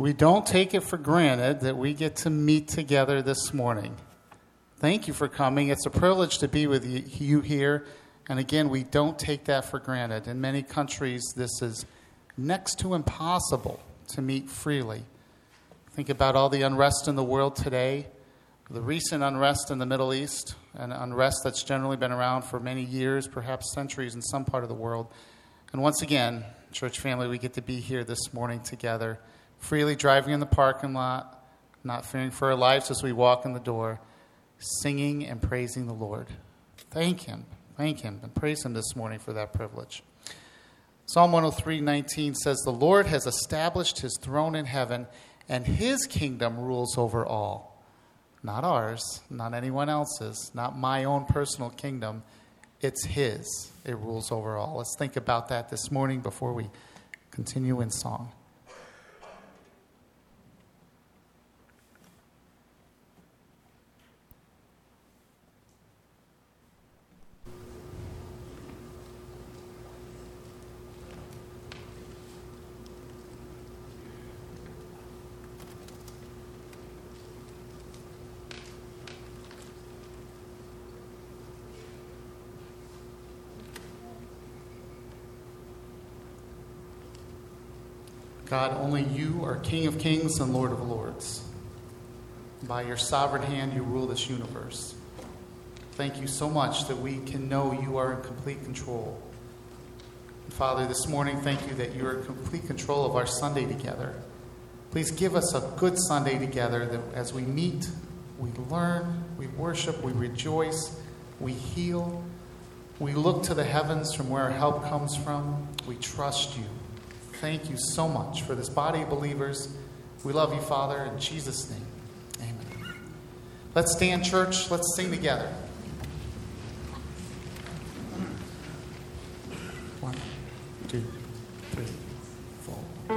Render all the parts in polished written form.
We don't take it for granted that we get to meet together this morning. Thank you for coming. It's a privilege to be with you here. And again, we don't take that for granted. In many countries, this is next to impossible to meet freely. Think about all the unrest in the world today, the recent unrest in the Middle East, an unrest that's generally been around for many years, perhaps centuries in some part of the world. And once again, church family, we get to be here this morning together, freely driving in the parking lot, not fearing for our lives as we walk in the door, singing and praising the Lord. Thank Him, and praise Him this morning for that privilege. Psalm 103:19 says, "The Lord has established His throne in heaven, and His kingdom rules over all." Not ours, not anyone else's, not my own personal kingdom. It's His. It rules over all. Let's think about that this morning before we continue in song. God, only you are King of kings and Lord of lords. By your sovereign hand, you rule this universe. Thank you so much that we can know you are in complete control. And Father, this morning, thank you that you are in complete control of our Sunday together. Please give us a good Sunday together that as we meet, we learn, we worship, we rejoice, we heal, we look to the heavens from where our help comes from. We trust you. Thank you so much for this body of believers. We love you, Father, in Jesus' name. Amen. Let's stand, church. Let's sing together. 1, 2, 3, 4.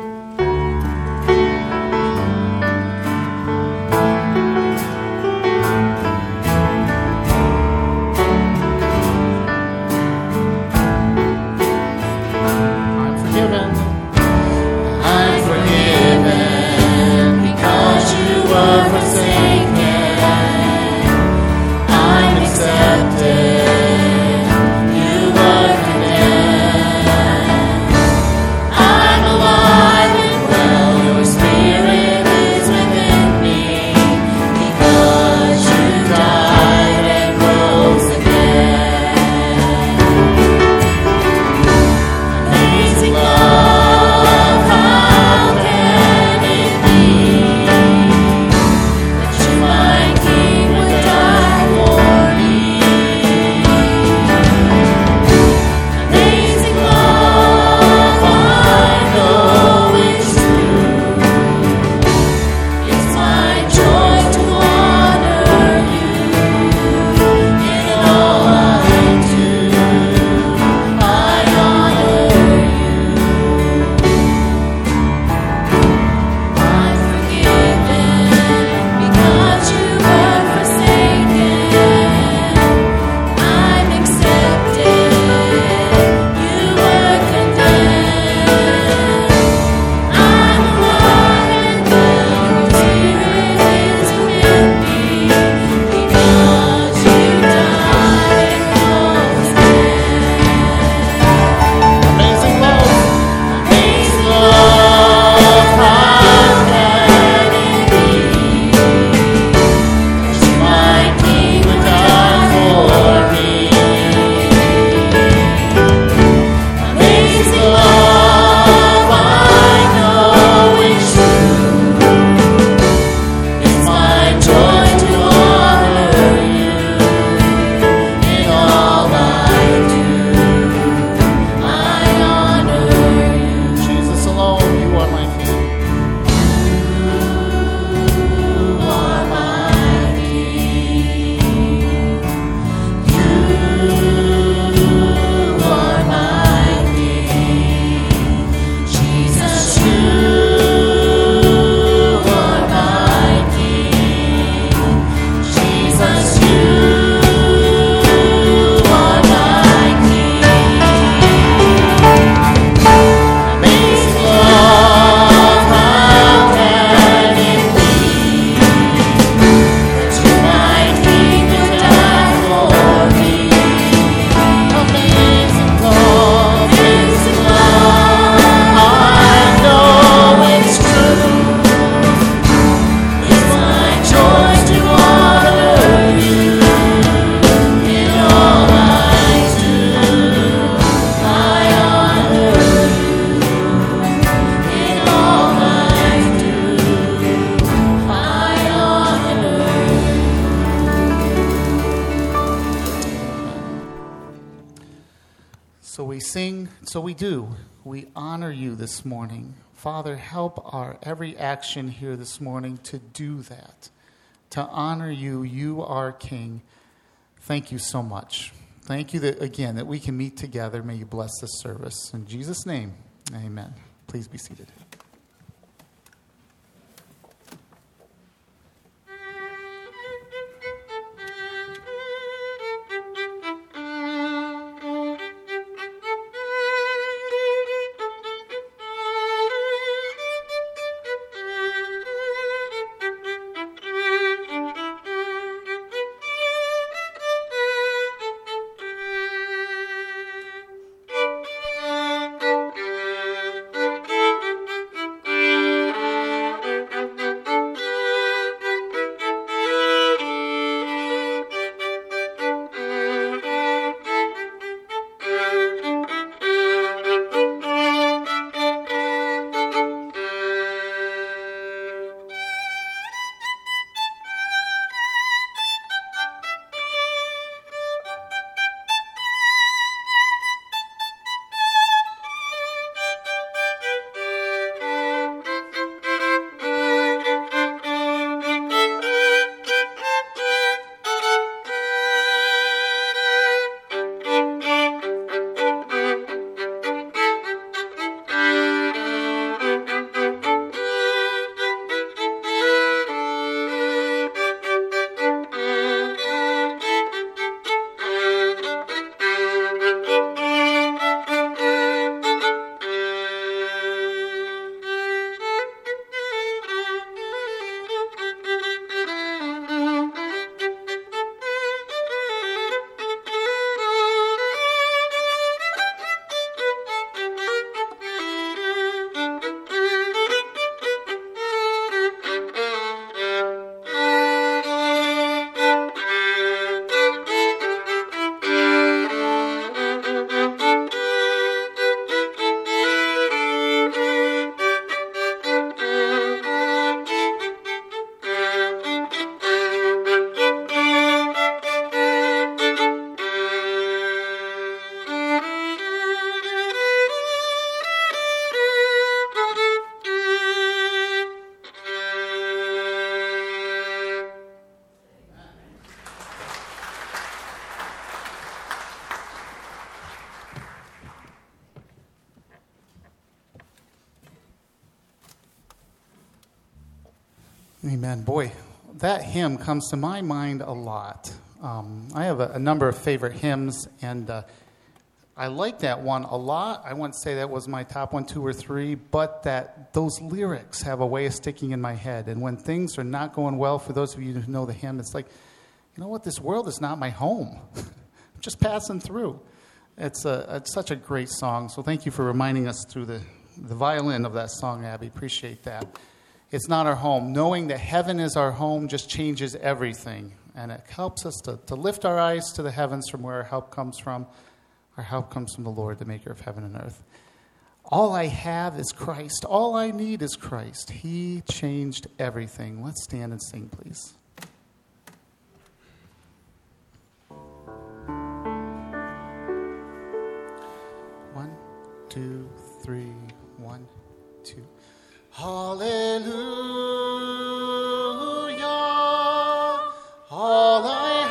I'm forgiven. I'm alive. so we do. We honor you this morning. Father, help our every action here this morning to do that, to honor you. You are King. Thank you so much. Thank you that, again, that we can meet together. May you bless this service. In Jesus' name, amen. Please be seated. Amen. Boy, that hymn comes to my mind a lot. I have a number of favorite hymns, and I like that one a lot. I wouldn't say that was my top 1, 2, or 3, but that those lyrics have a way of sticking in my head. And when things are not going well, for those of you who know the hymn, it's like, you know what? This world is not my home. I'm just passing through. It's such a great song. So thank you for reminding us through the violin of that song, Abby. Appreciate that. It's not our home. Knowing that heaven is our home just changes everything. And it helps us to lift our eyes to the heavens from where our help comes from. Our help comes from the Lord, the maker of heaven and earth. All I have is Christ. All I need is Christ. He changed everything. Let's stand and sing, please. One, two, three, 1, 2. Hallelujah, all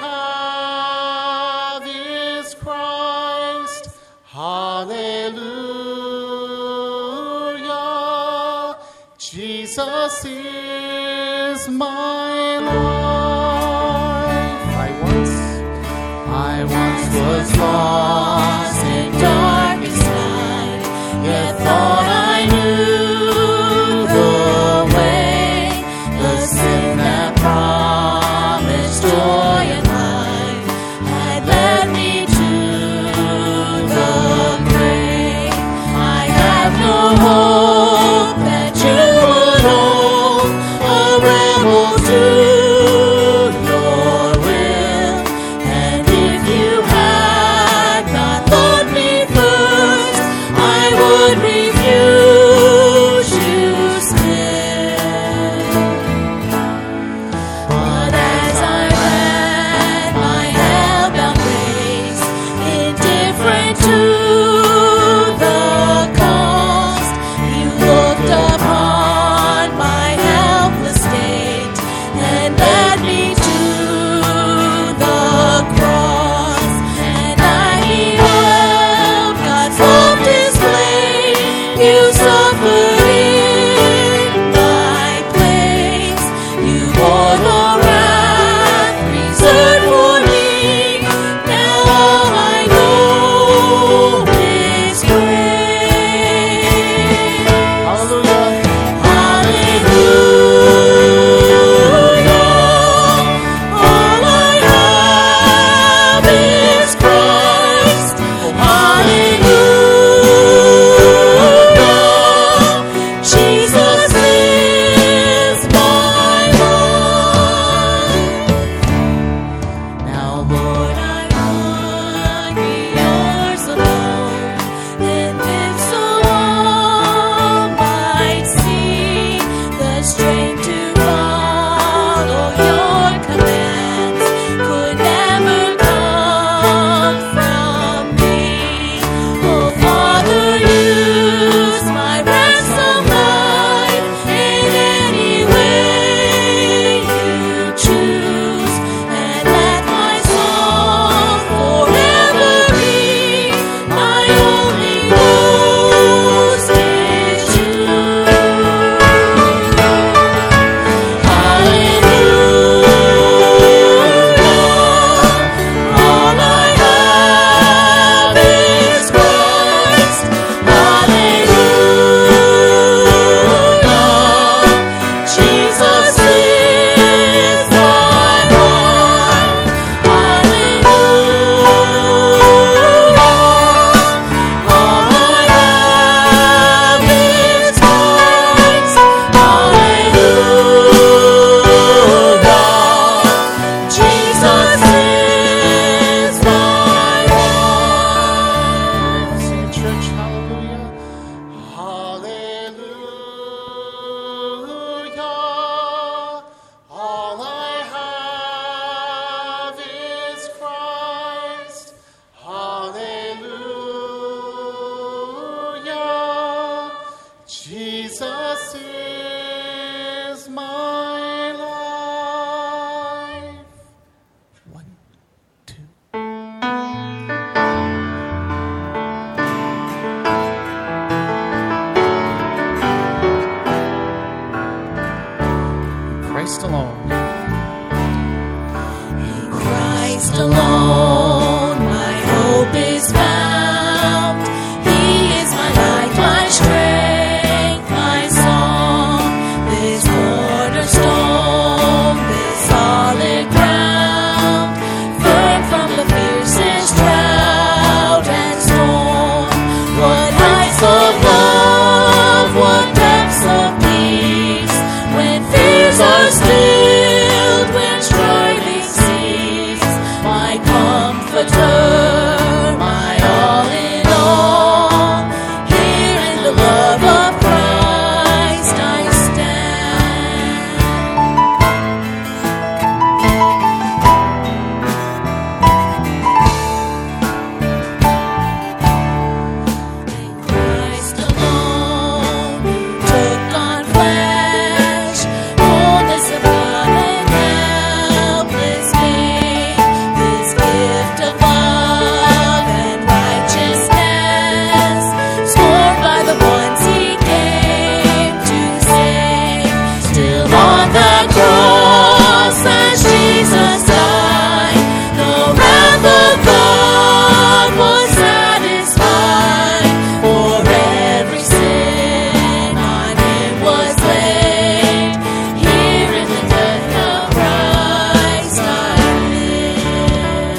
I have is Christ. Hallelujah, Jesus is my life. I once was lost in darkest night, yet thought I knew joy and life had led me to the grave. I have no hope that you would hold a rebel to your will. And if you had not loved me first, I would refuse you still. But as I to the Jesus is my life. 1, 2. Christ alone. In Christ alone, my hope is found. He is my light, my strength, my song. This cornerstone, this solid ground, firm from the fiercest drought and storm. What heights of love, what depths of peace, when fears are stilled, when striving cease. My comforter, my all in all, here in the love of Christ I stand. In Christ alone, who took on flesh, fullness of God and helpless being, this gift of love and righteousness, scorned by the ones he came to save. Still on the cross as Jesus died, the wrath of God was satisfied. For every sin on him was laid. Here in the death of Christ I live.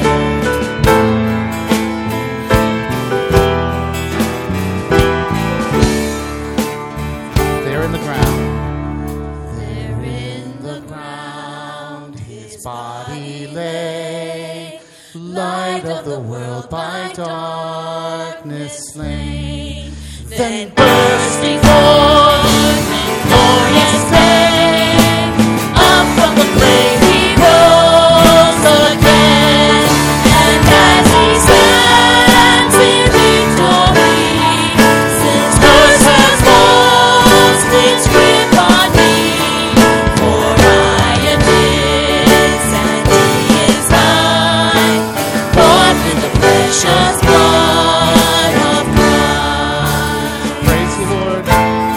There in the ground. There in the ground, his body lay, light of the world by darkness slain. Then bursting forth in glorious fame, up from the grave he rose again. And as he stands in victory, since curse has lost its grip on me, for I am his and he is mine, bought with the precious blood of Christ. Praise you, Lord.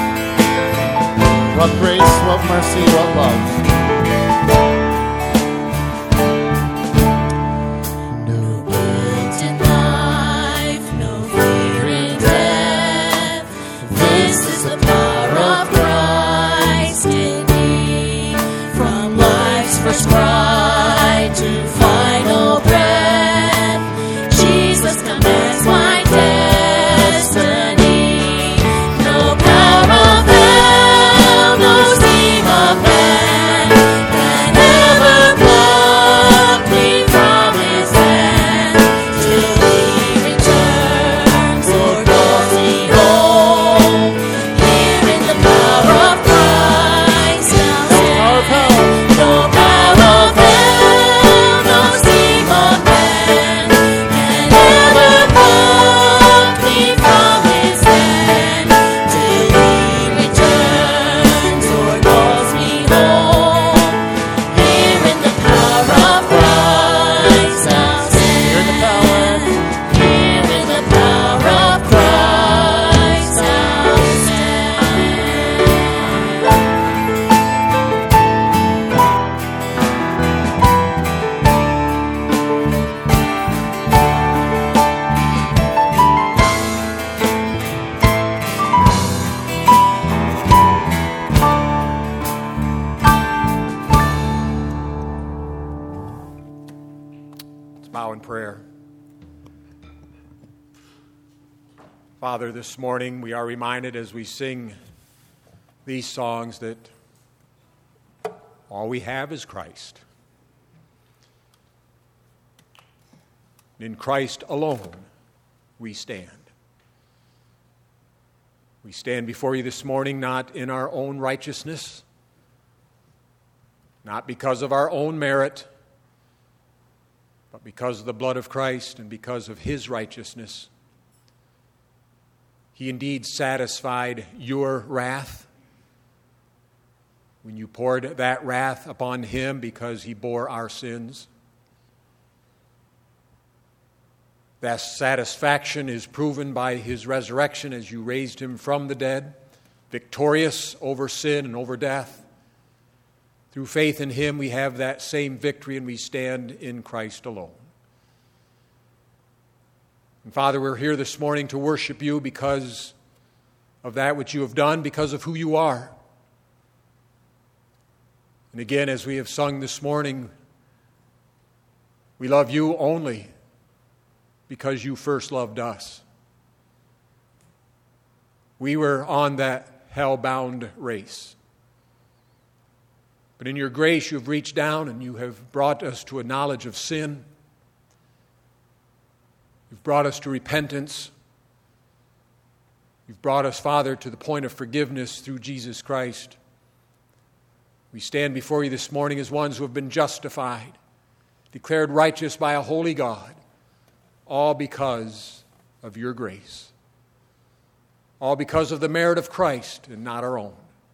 What grace, what mercy, what love. No guilt in life, no fear in death. This is the power of Christ in me. From life's first cry to final breath, Jesus commands my destiny. No power of hell, no scheme of man can ever pluck me from his hand. Till he returns or calls me home, here in the power of Christ I'll stand. No power of hell, no scheme of man can ever pluck me from his hand. Till he returns or calls me home, here in the power of Christ I'll stand. Here in the power of Christ I'll stand. Let's bow in prayer. Father, this morning we are reminded as we sing these songs that all we have is Christ. In Christ alone we stand. We stand before you this morning not in our own righteousness, not because of our own merit, but because of the blood of Christ and because of his righteousness. He indeed satisfied your wrath when you poured that wrath upon him because he bore our sins. That satisfaction is proven by his resurrection as you raised him from the dead, victorious over sin and over death. Through faith in him, we have that same victory, and we stand in Christ alone. And Father, we're here this morning to worship you because of that which you have done, because of who you are. And again, as we have sung this morning, we love you only because you first loved us. We were on that hell-bound race. But in your grace, you've reached down and you have brought us to a knowledge of sin. You've brought us to repentance. You've brought us, Father, to the point of forgiveness through Jesus Christ. We stand before you this morning as ones who have been justified, declared righteous by a holy God, all because of your grace. All because of the merit of Christ and not our own.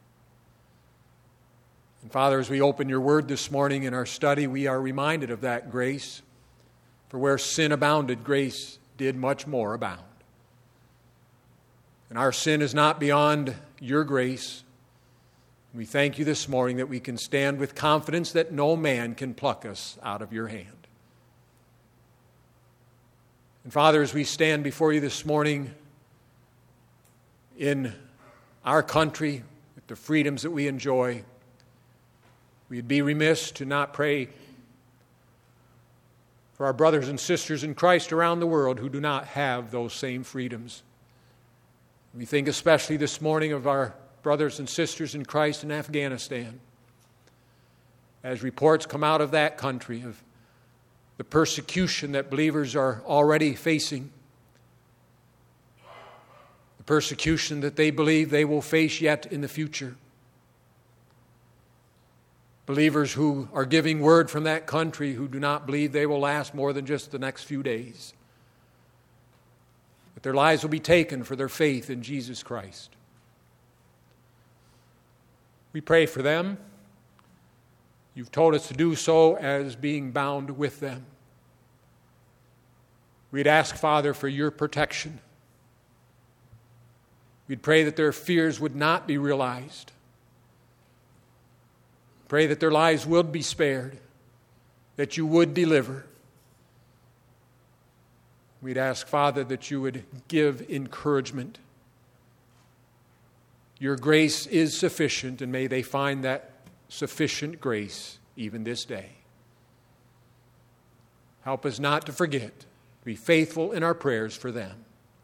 And Father, as we open your word this morning in our study, we are reminded of that grace. For where sin abounded, grace did much more abound. And our sin is not beyond your grace. We thank you this morning that we can stand with confidence that no man can pluck us out of your hand. And Father, as we stand before you this morning in our country, with the freedoms that we enjoy, we'd be remiss to not pray for our brothers and sisters in Christ around the world who do not have those same freedoms. We think especially this morning of our brothers and sisters in Christ in Afghanistan, as reports come out of that country of the persecution that believers are already facing, the persecution that they believe they will face yet in the future. Believers who are giving word from that country who do not believe they will last more than just the next few days, that their lives will be taken for their faith in Jesus Christ. We pray for them. You've told us to do so as being bound with them. We'd ask, Father, for your protection. We'd pray that their fears would not be realized. Pray that their lives would be spared, that you would deliver. We'd ask, Father, that you would give encouragement. Your grace is sufficient, and may they find that sufficient grace even this day. Help us not to forget to be faithful in our prayers for them.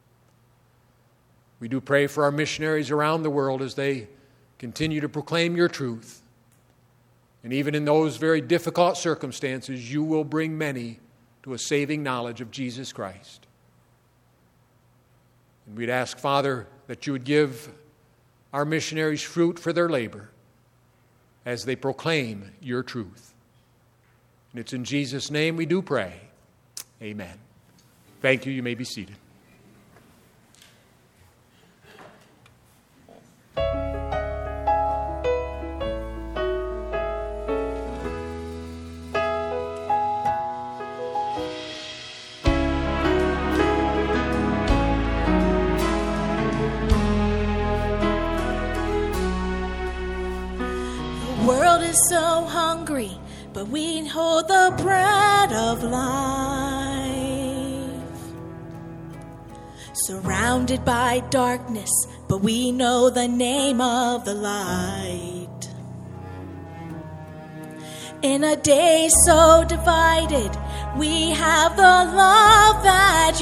We do pray for our missionaries around the world as they continue to proclaim your truth. And even in those very difficult circumstances, you will bring many to a saving knowledge of Jesus Christ. And we'd ask, Father, that you would give our missionaries fruit for their labor as they proclaim your truth. And it's in Jesus' name we do pray. Amen. Thank you. You may be seated. So hungry, but we hold the bread of life. Surrounded by darkness, but we know the name of the light. In a day so divided, we have the love that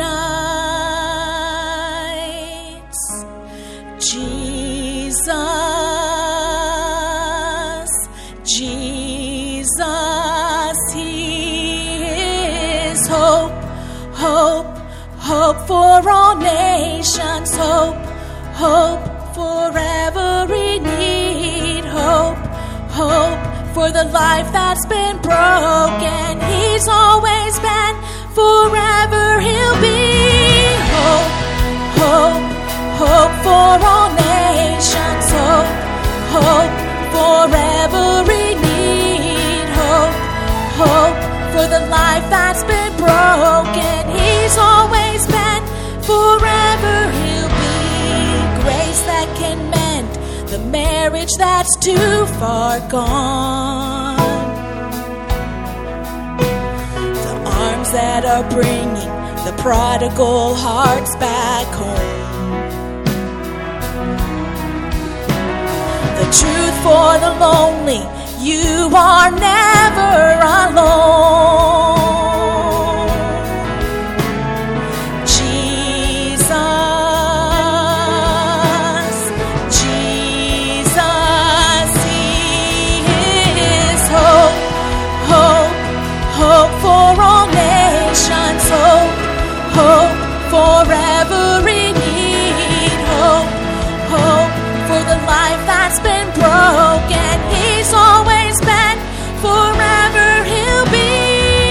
unites. Jesus, He is hope, hope, hope for all nations, hope, hope for every need, hope, hope for the life that's been broken. He's always been, forever He'll be. Hope, hope, hope for all nations, hope, hope for the marriage that's too far gone, the arms that are bringing the prodigal hearts back home, the truth for the lonely, you are never alone. Hope for every need, hope for the life that's been broken. He's always been, forever he'll be.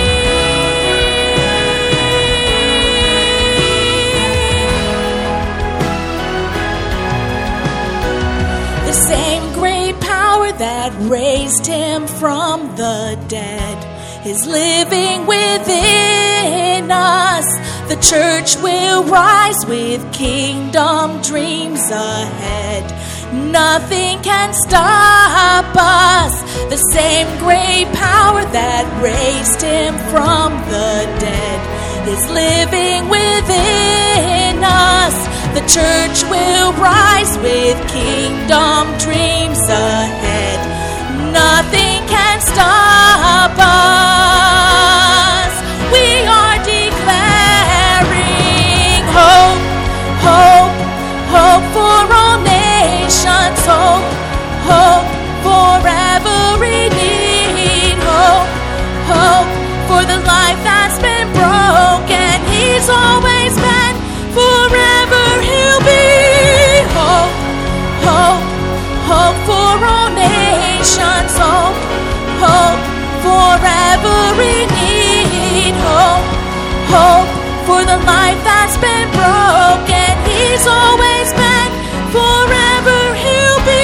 The same great power that raised him from the dead is living within us. The church will rise with kingdom dreams ahead. Nothing can stop us. The same great power that raised him from the dead is living within us. The church will rise with kingdom dreams ahead. Nothing can stop us. We are declaring hope, hope, hope for all nations, hope, hope for every need, hope, hope for the life that's been broken. He's always been, forever he'll be. Hope, hope, hope for all nations, hope, hope for every need, hope, hope for the life that's been broken. He's always been, forever he'll be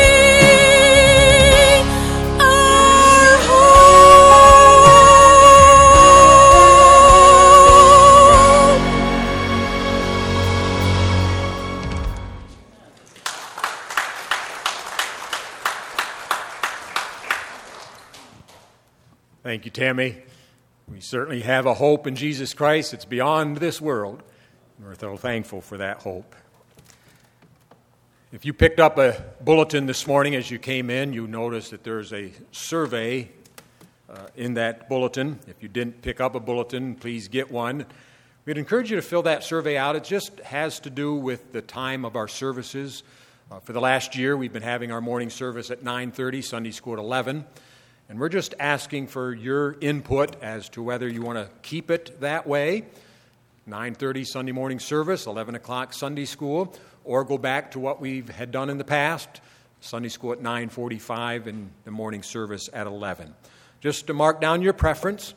our hope. Thank you, Tammy. We certainly have a hope in Jesus Christ. It's beyond this world. We're so thankful for that hope. If you picked up a bulletin this morning as you came in, you noticed that there's a survey in that bulletin. If you didn't pick up a bulletin, please get one. We'd encourage you to fill that survey out. It just has to do with the time of our services. For the last year, we've been having our morning service at 9:30, Sunday school at 11. And we're just asking for your input as to whether you want to keep it that way, 9:30 Sunday morning service, 11 o'clock Sunday school, or go back to what we had done in the past, Sunday school at 9:45 and the morning service at 11. Just to mark down your preference.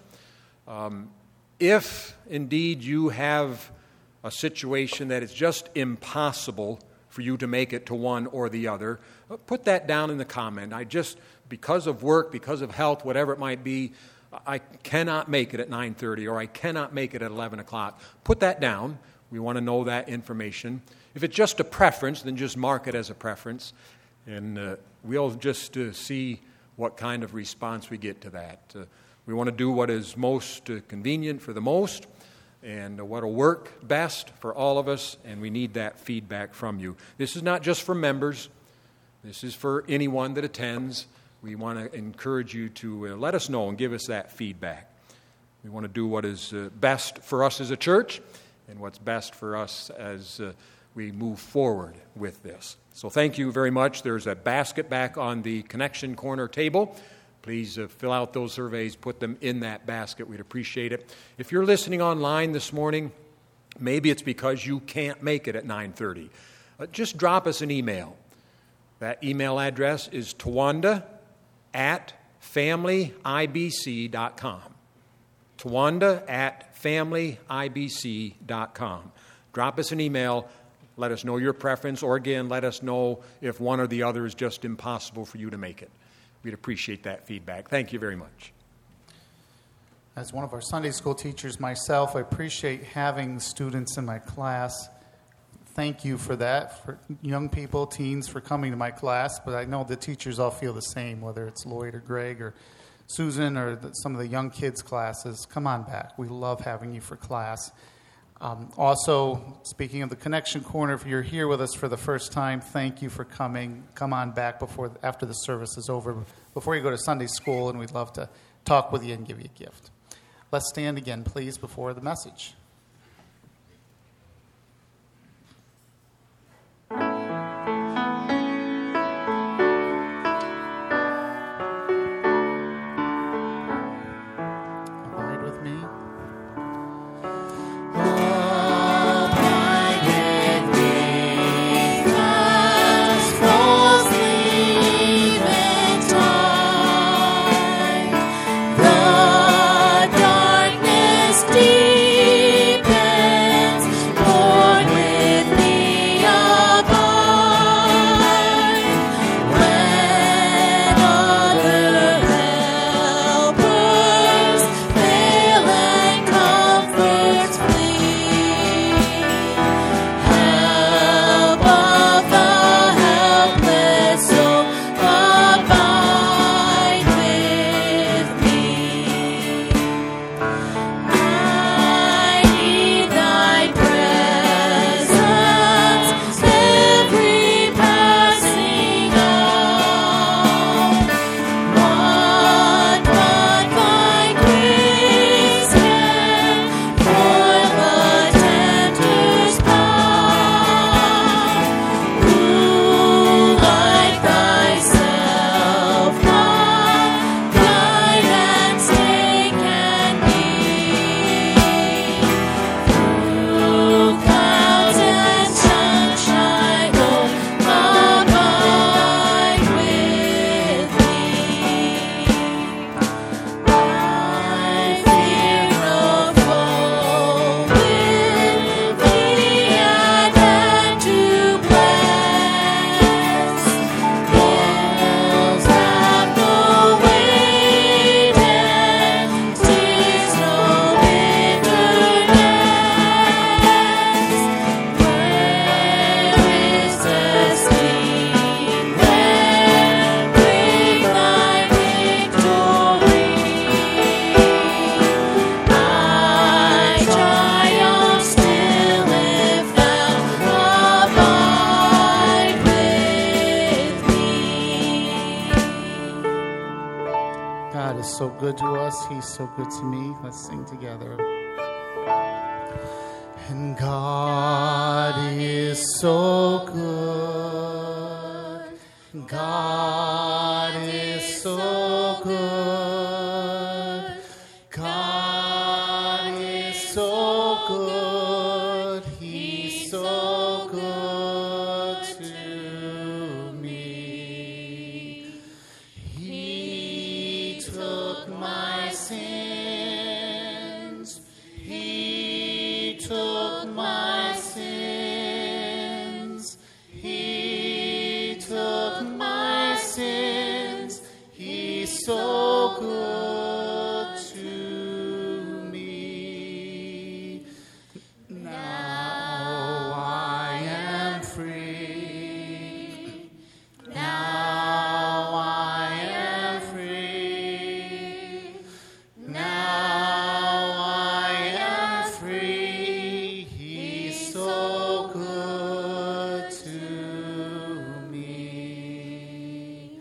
If indeed you have a situation that it's just impossible for you to make it to one or the other, put that down in the comment. Because of work, because of health, whatever it might be, I cannot make it at 9:30 or I cannot make it at 11 o'clock. Put that down. We want to know that information. If it's just a preference, then just mark it as a preference. And we'll just see what kind of response we get to that. We want to do what is most convenient for the most and what will work best for all of us, and we need that feedback from you. This is not just for members. This is for anyone that attends. We want to encourage you to let us know and give us that feedback. We want to do what is best for us as a church and what's best for us as we move forward with this. So thank you very much. There's a basket back on the connection corner table. Please fill out those surveys, put them in that basket. We'd appreciate it. If you're listening online this morning, maybe it's because you can't make it at 9:30. Just drop us an email. That email address is tawanda@familyibc.com. tawanda@familyibc.com. Drop us an email. Let us know your preference, or again, let us know if one or the other is just impossible for you to make it. We'd appreciate that feedback. Thank you very much. As one of our Sunday school teachers myself, I appreciate having students in my class thank you for that, for young people, teens, for coming to my class. But I know the teachers all feel the same, whether it's Lloyd or Greg or Susan or some of the young kids' classes. Come on back. We love having you for class. Also, speaking of the Connection Corner, if you're here with us for the first time, thank you for coming. Come on back after the service is over, before you go to Sunday school, and we'd love to talk with you and give you a gift. Let's stand again, please, before the message. Abide with me. God is so good to us. He's so good to me. Let's sing together. And God is so good. God is so good. God is so good. He's so good to me. He took my sins. He took my sins. He took my sins. He's so good to me. Now I am free. Now I am free. Now I am free. He's so good to me.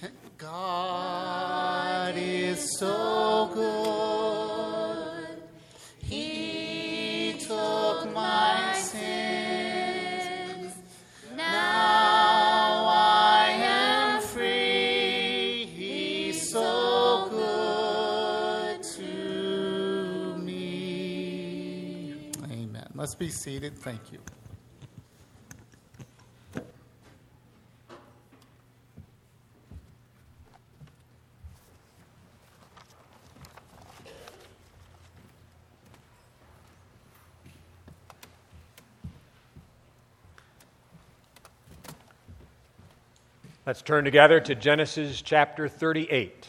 God is so good. He took my sins. Now I am free. He's so good to me. Amen. Let's be seated. Thank you. Let's turn together to Genesis chapter 38.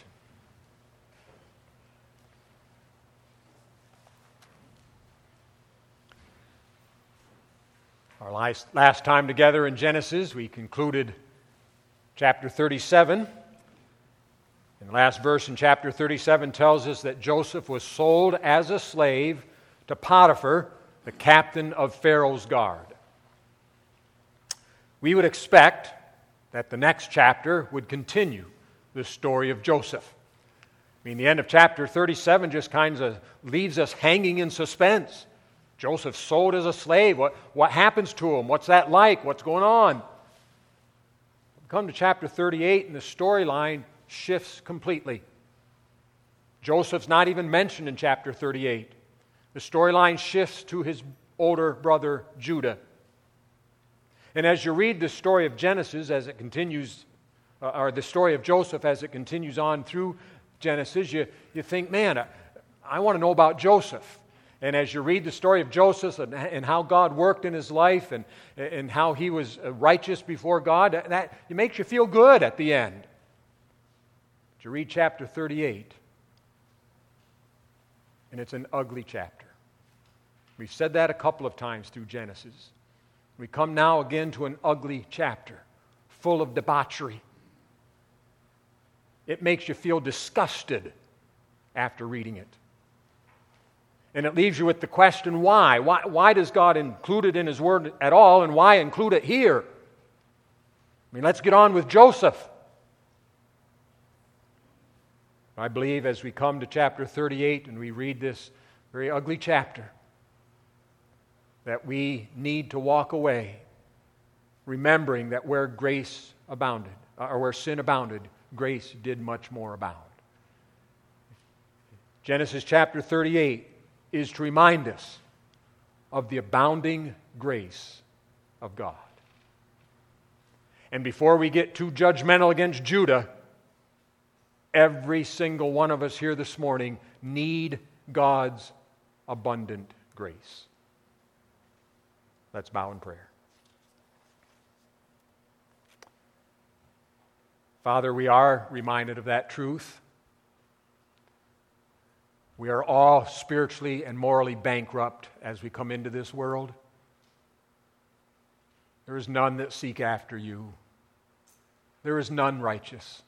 Our Last time together in Genesis, we concluded chapter 37. And the last verse in chapter 37 tells us that Joseph was sold as a slave to Potiphar, the captain of Pharaoh's guard. We would expect that the next chapter would continue the story of Joseph. The end of chapter 37 just kind of leaves us hanging in suspense. Joseph sold as a slave. What happens to him? What's that like? What's going on? We come to chapter 38 and the storyline shifts completely. Joseph's not even mentioned in chapter 38. The storyline shifts to his older brother Judah. And as you read the story of Genesis as it continues, or the story of Joseph as it continues on through Genesis, you think, man, I want to know about Joseph. And as you read the story of Joseph and how God worked in his life and how he was righteous before God, that it makes you feel good at the end. But you read chapter 38, and it's an ugly chapter. We've said that a couple of times through Genesis. We come now again to an ugly chapter, full of debauchery. It makes you feel disgusted after reading it. And it leaves you with the question, why? Why does God include it in His Word at all, and why include it here? Let's get on with Joseph. I believe as we come to chapter 38 and we read this very ugly chapter, that we need to walk away remembering that where grace abounded, or where sin abounded, grace did much more abound. Genesis chapter 38 is to remind us of the abounding grace of God. And before we get too judgmental against Judah, every single one of us here this morning need God's abundant grace. Let's bow in prayer. Father, we are reminded of that truth. We are all spiritually and morally bankrupt as we come into this world. There is none that seek after you. There is none righteous.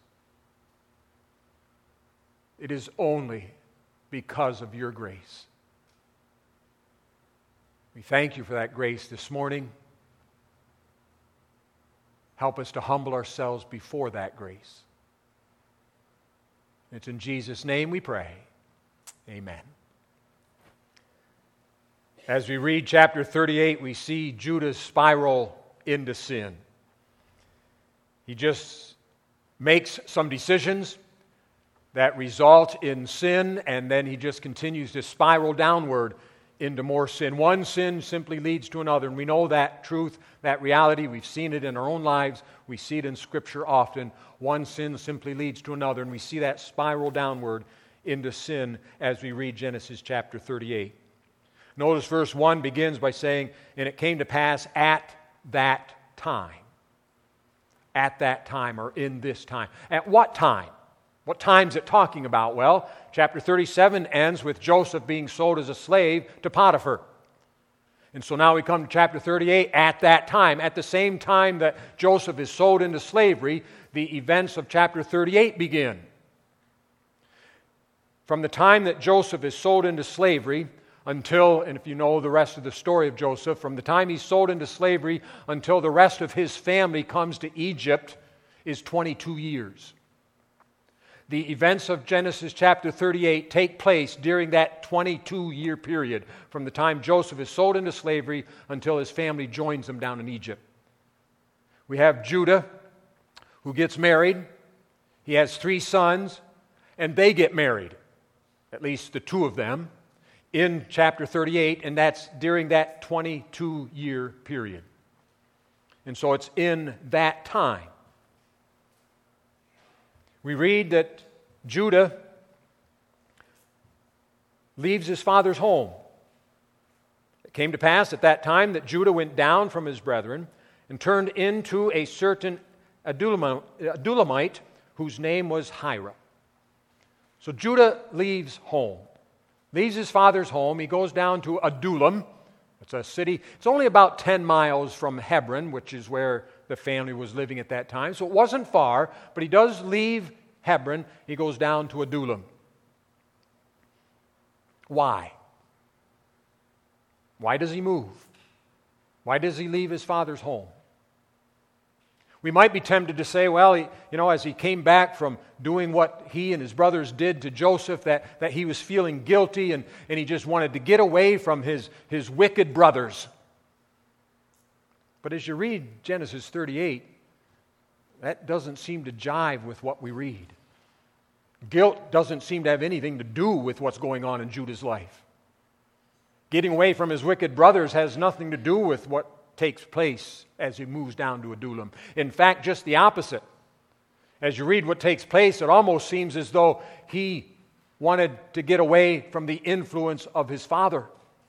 It is only because of your grace. We thank you for that grace this morning. Help us to humble ourselves before that grace. It's in Jesus' name we pray. Amen. As we read chapter 38, we see Judah's spiral into sin. He just makes some decisions that result in sin, and then he just continues to spiral downward into more sin. One sin simply leads to another, and we know that truth, that reality. We've seen it in our own lives. We see it in Scripture often. One sin simply leads to another, and we see that spiral downward into sin as we read Genesis chapter 38. Notice verse 1 begins by saying, and it came to pass at that time. At that time, or in this time. At what time? What time is it talking about? Well, chapter 37 ends with Joseph being sold as a slave to Potiphar. And so now we come to chapter 38, at that time. At the same time that Joseph is sold into slavery, the events of chapter 38 begin. From the time that Joseph is sold into slavery until, and if you know the rest of the story of Joseph, from the time he's sold into slavery until the rest of his family comes to Egypt is 22 years. The events of Genesis chapter 38 take place during that 22-year period, from the time Joseph is sold into slavery until his family joins him down in Egypt. We have Judah, who gets married. He has 3 sons, and they get married, at least the 2 of them, in chapter 38, and that's during that 22-year period. And so it's in that time. We read that Judah leaves his father's home. It came to pass at that time that Judah went down from his brethren and turned into a certain Adullamite whose name was Hira. So Judah leaves home, leaves his father's home. He goes down to Adullam. It's a city, it's only about 10 miles from Hebron, which is where the family was living at that time. So it wasn't far, but he does leave Hebron. He goes down to Adullam. Why? Why does he move? Why does he leave his father's home? We might be tempted to say, well, as he came back from doing what he and his brothers did to Joseph, that he was feeling guilty and he just wanted to get away from his wicked brothers. But as you read Genesis 38, that doesn't seem to jive with what we read. Guilt doesn't seem to have anything to do with what's going on in Judah's life. Getting away from his wicked brothers has nothing to do with what takes place as he moves down to Adullam. In fact, just the opposite. As you read what takes place, it almost seems as though he wanted to get away from the influence of his father.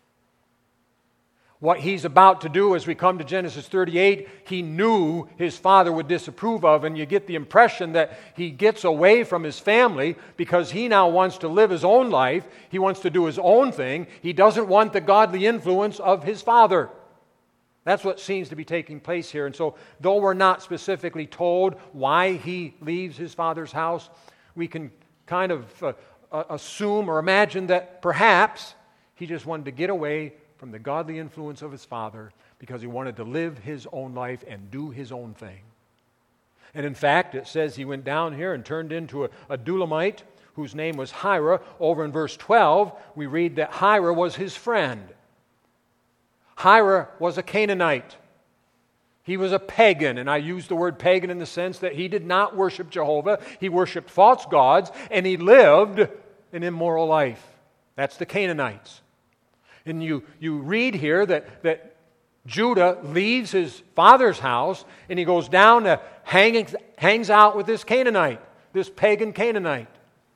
What he's about to do as we come to Genesis 38, he knew his father would disapprove of, and you get the impression that he gets away from his family because he now wants to live his own life. He wants to do his own thing. He doesn't want the godly influence of his father. That's what seems to be taking place here. And so, though we're not specifically told why he leaves his father's house, we can kind of assume or imagine that perhaps he just wanted to get away from the godly influence of his father because he wanted to live his own life and do his own thing. And in fact, it says he went down here and turned into a Adullamite whose name was Hira. Over in verse 12, we read that Hira was his friend. Hira was a Canaanite. He was a pagan, and I use the word pagan in the sense that he did not worship Jehovah. He worshiped false gods, and he lived an immoral life. That's the Canaanites. And you read here that Judah leaves his father's house, and he goes down to hangs out with this Canaanite, this pagan Canaanite.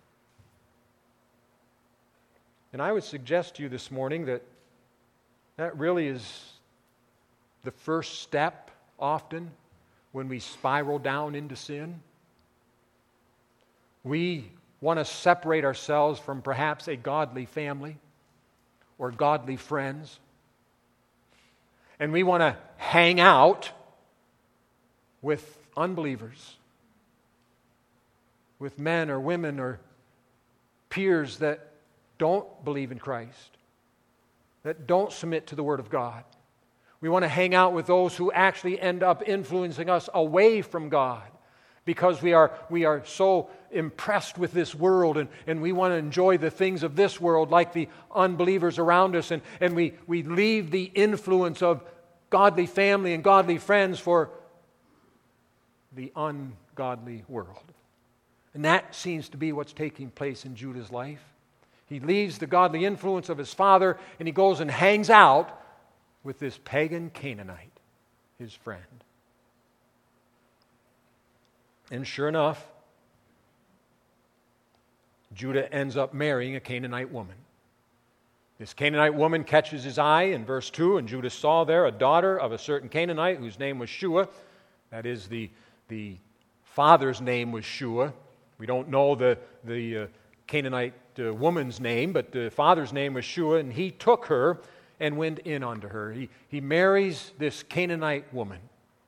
And I would suggest to you this morning that really is the first step often when we spiral down into sin. We want to separate ourselves from perhaps a godly family or godly friends. And we want to hang out with unbelievers, with men or women or peers that don't believe in Christ, that don't submit to the Word of God. We want to hang out with those who actually end up influencing us away from God because we are so impressed with this world and we want to enjoy the things of this world like the unbelievers around us, and we leave the influence of godly family and godly friends for the ungodly world. And that seems to be what's taking place in Judah's life. He leaves the godly influence of his father and he goes and hangs out with this pagan Canaanite, his friend. And sure enough, Judah ends up marrying a Canaanite woman. This Canaanite woman catches his eye in verse 2, and Judah saw there a daughter of a certain Canaanite whose name was Shua. That is, the father's name was Shua. We don't know the Canaanite woman's name, but the father's name was Shua, and he took her and went in unto her. He marries this Canaanite woman.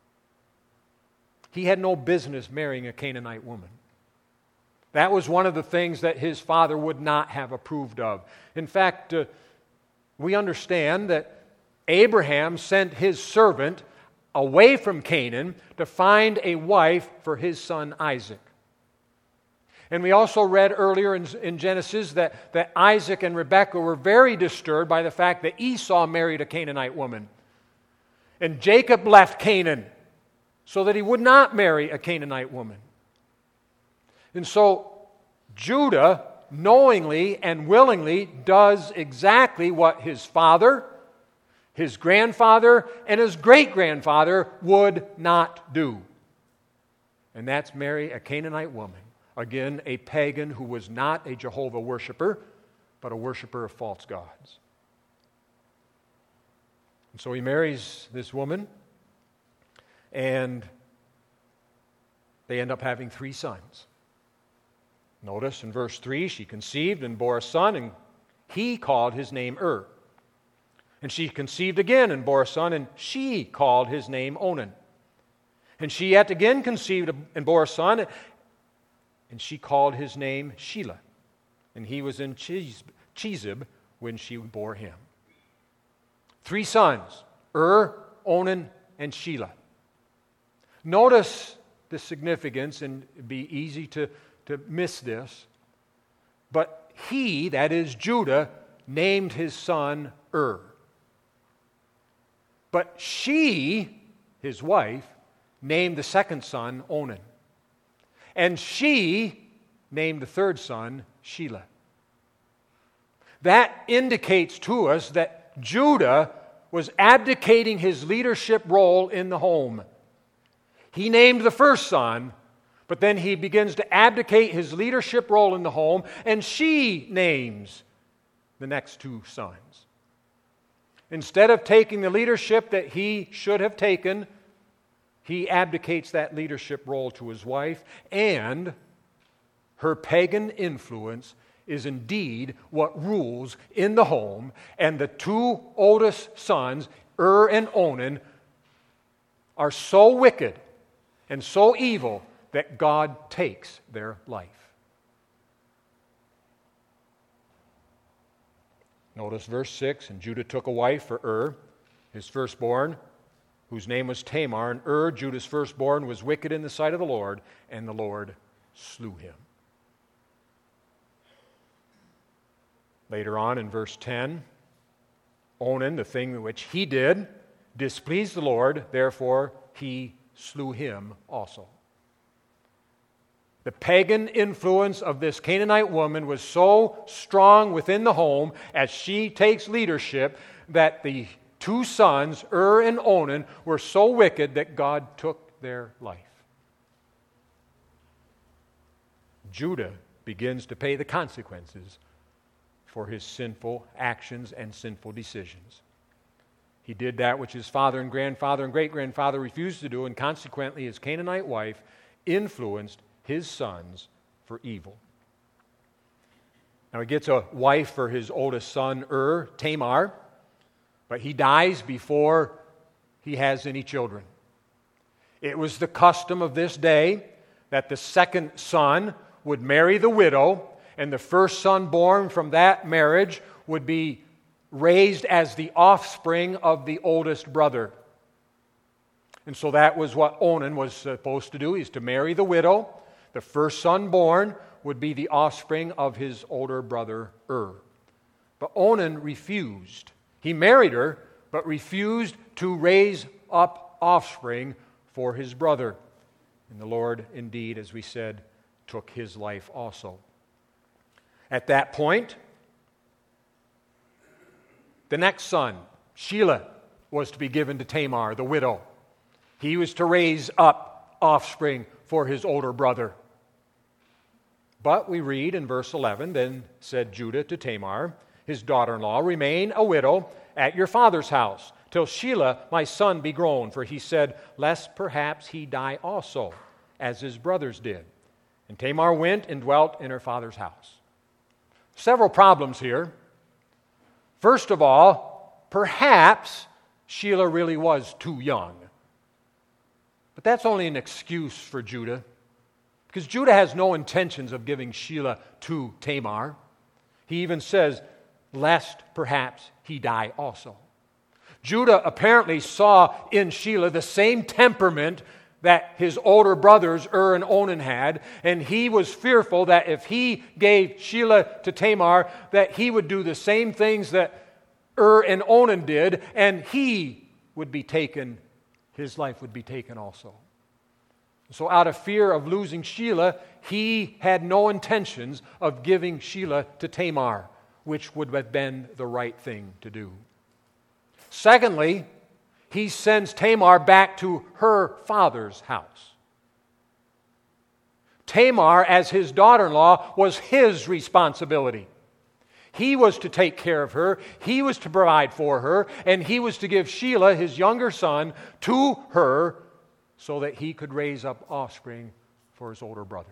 He had no business marrying a Canaanite woman. That was one of the things that his father would not have approved of. In fact, we understand that Abraham sent his servant away from Canaan to find a wife for his son Isaac. And we also read earlier in Genesis that Isaac and Rebekah were very disturbed by the fact that Esau married a Canaanite woman. And Jacob left Canaan so that he would not marry a Canaanite woman. And so Judah knowingly and willingly does exactly what his father, his grandfather, and his great-grandfather would not do. And that's marry a Canaanite woman. Again, a pagan who was not a Jehovah worshiper, but a worshiper of false gods. And so he marries this woman, and they end up having 3 sons. Notice in verse 3, she conceived and bore a son, and he called his name And she conceived again and bore a son, and she called his name Onan. And she yet again conceived and bore a son, and she called his name Shelah. And he was in Chezib when she bore him. 3 sons, Onan, and Shelah. Notice the significance, and it'd be easy to miss this. But he, that is Judah, named his son But she, his wife, named the second son Onan. And she named the third son Shelah. That indicates to us that Judah was abdicating his leadership role in the home. He named the first son, but then he begins to abdicate his leadership role in the home, and she names the next 2 sons. Instead of taking the leadership that he should have taken, he abdicates that leadership role to his wife, and her pagan influence is indeed what rules in the home, and the 2 oldest sons, and Onan, are so wicked and so evil that God takes their life. Notice verse 6, and Judah took a wife for his firstborn, whose name was Tamar, and Judah's firstborn, was wicked in the sight of the Lord, and the Lord slew him. Later on in verse 10, Onan, the thing which he did, displeased the Lord, therefore he slew him also. The pagan influence of this Canaanite woman was so strong within the home as she takes leadership that the 2 sons, and Onan, were so wicked that God took their life. Judah begins to pay the consequences for his sinful actions and sinful decisions. He did that which his father and grandfather and great-grandfather refused to do, and consequently his Canaanite wife influenced his sons for evil. Now he gets a wife for his oldest son, Tamar, but he dies before he has any children. It was the custom of this day that the second son would marry the widow, and the first son born from that marriage would be raised as the offspring of the oldest brother. And so that was what Onan was supposed to do. He's to marry the widow. The first son born would be the offspring of his older brother, But Onan refused. He married her, but refused to raise up offspring for his brother. And the Lord, indeed, as we said, took his life also. At that point, the next son, Shelah, was to be given to Tamar, the widow. He was to raise up offspring for his older brother. But we read in verse 11, then said Judah to Tamar, his daughter-in-law, remain a widow at your father's house, till Shelah, my son, be grown. For he said, lest perhaps he die also, as his brothers did. And Tamar went and dwelt in her father's house. Several problems here. First of all, perhaps Shelah really was too young. But that's only an excuse for Judah, because Judah has no intentions of giving Shelah to Tamar. He even says, lest perhaps he die also. Judah apparently saw in Shelah the same temperament that his older brothers, and Onan, had, and he was fearful that if he gave Shelah to Tamar, that he would do the same things that and Onan did, and he would be taken, his life would be taken also. So out of fear of losing Shelah, he had no intentions of giving Shelah to Tamar, which would have been the right thing to do. Secondly, he sends Tamar back to her father's house. Tamar, as his daughter-in-law, was his responsibility. He was to take care of her, he was to provide for her, and he was to give Shelah, his younger son, to her so that he could raise up offspring for his older brothers.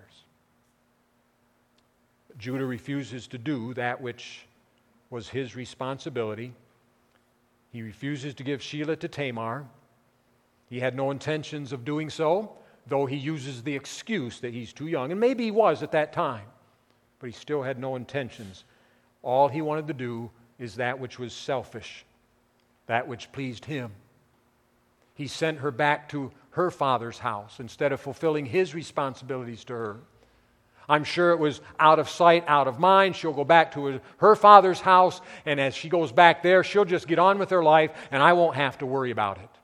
Judah refuses to do that which was his responsibility, He refuses to give Shelah to Tamar. He had no intentions of doing so, though he uses the excuse that he's too young. And maybe he was at that time, but he still had no intentions. All he wanted to do is that which was selfish, that which pleased him. He sent her back to her father's house instead of fulfilling his responsibilities to her. I'm sure it was out of sight, out of mind. She'll go back to her father's house, and as she goes back there, she'll just get on with her life, and I won't have to worry about it.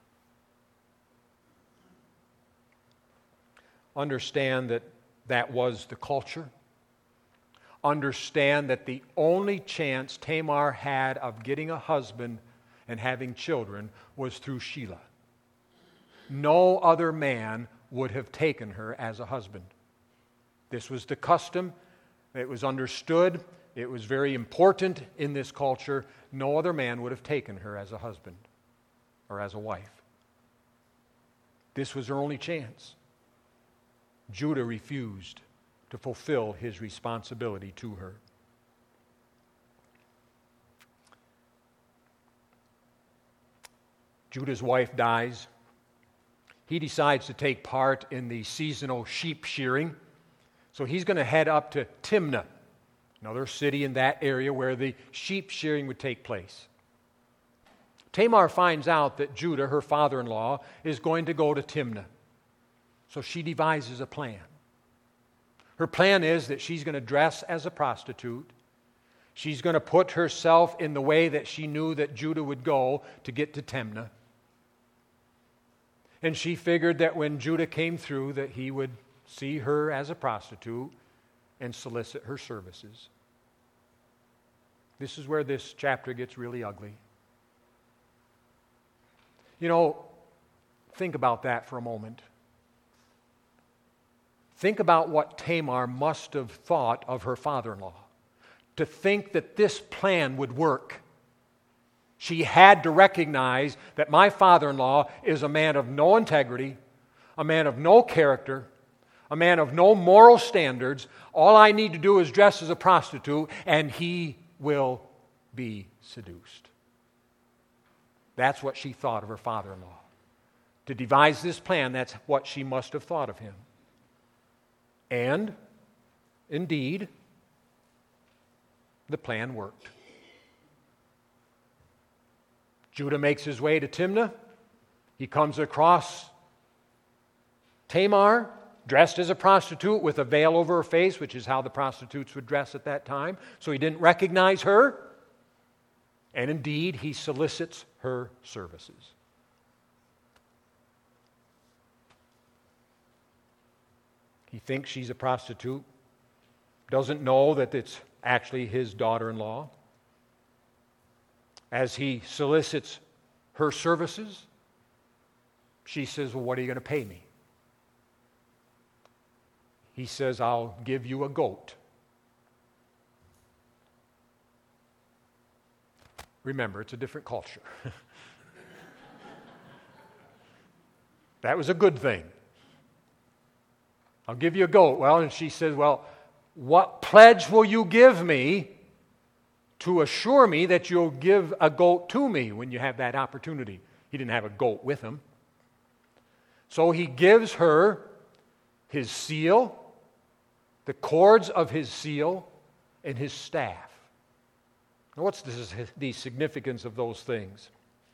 Understand that that was the culture. Understand that the only chance Tamar had of getting a husband and having children was through Shelah. No other man would have taken her as a husband. This was the custom. It was understood. It was very important in this culture. No other man would have taken her as a husband or as a wife. This was her only chance. Judah refused to fulfill his responsibility to her. Judah's wife dies. He decides to take part in the seasonal sheep shearing. So he's going to head up to Timnah, another city in that area where the sheep shearing would take place. Tamar finds out that Judah, her father-in-law, is going to go to Timnah. So she devises a plan. Her plan is that she's going to dress as a prostitute. She's going to put herself in the way that she knew that Judah would go to get to Timnah. And she figured that when Judah came through that he would see her as a prostitute and solicit her services. This is where this chapter gets really ugly. You know, think about that for a moment. Think about what Tamar must have thought of her father-in-law. To think that this plan would work. She had to recognize that my father-in-law is a man of no integrity, a man of no character, a man of no moral standards. All I need to do is dress as a prostitute, and he will be seduced. That's what she thought of her father-in-law. To devise this plan, that's what she must have thought of him. And, indeed, the plan worked. Judah makes his way to Timnah. He comes across Tamar, dressed as a prostitute with a veil over her face, which is how the prostitutes would dress at that time. So he didn't recognize her. And indeed, he solicits her services. He thinks she's a prostitute, doesn't know that it's actually his daughter-in-law. As he solicits her services, she says, well, what are you going to pay me? He says, I'll give you a goat. Remember, it's a different culture. That was a good thing. I'll give you a goat. Well, and she says, well, what pledge will you give me to assure me that you'll give a goat to me when you have that opportunity? He didn't have a goat with him. So he gives her his seal, the cords of his seal, and his staff. Now, what's the significance of those things?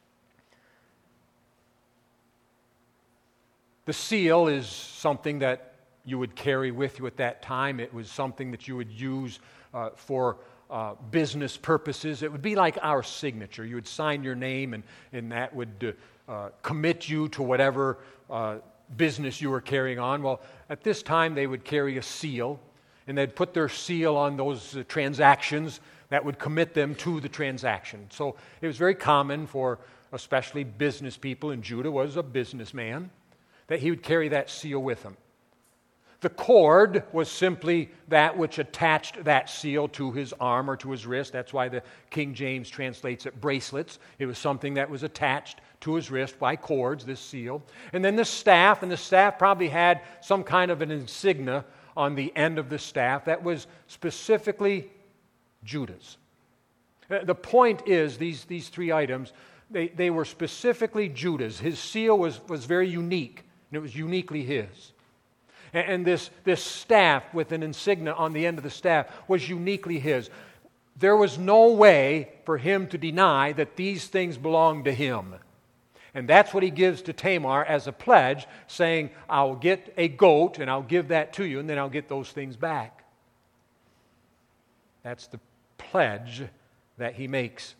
The seal is something that you would carry with you at that time. It was something that you would use for business purposes. It would be like our signature. You would sign your name, and that would commit you to whatever business you were carrying on. Well, at this time, they would carry a seal, and they'd put their seal on those transactions that would commit them to the transaction. So it was very common for especially business people, and Judah was a businessman, that he would carry that seal with him. The cord was simply that which attached that seal to his arm or to his wrist. That's why the King James translates it bracelets. It was something that was attached to his wrist by cords, this seal. And then the staff, and the staff probably had some kind of an insignia on the end of the staff that was specifically Judah's. The point is, these three items, they were specifically Judah's. His seal was very unique, and it was uniquely his. And this staff with an insignia on the end of the staff was uniquely his. There was no way for him to deny that these things belonged to him. And that's what he gives to Tamar as a pledge, saying, I'll get a goat and I'll give that to you, and then I'll get those things back. That's the pledge that he makes.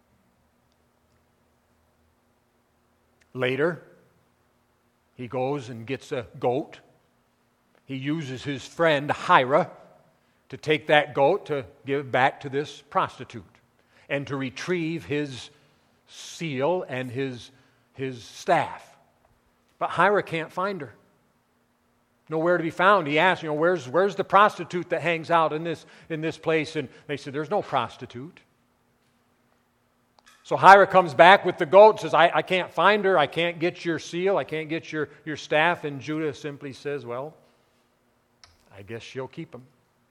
Later, he goes and gets a goat. He uses his friend Hira to take that goat to give back to this prostitute and to retrieve his seal and his staff. But Hira can't find her. Nowhere to be found. He asks, where's the prostitute that hangs out in this place? And they said, there's no prostitute. So Hira comes back with the goat and says, I can't find her. I can't get your seal. I can't get your staff. And Judah simply says, well, I guess she'll keep them.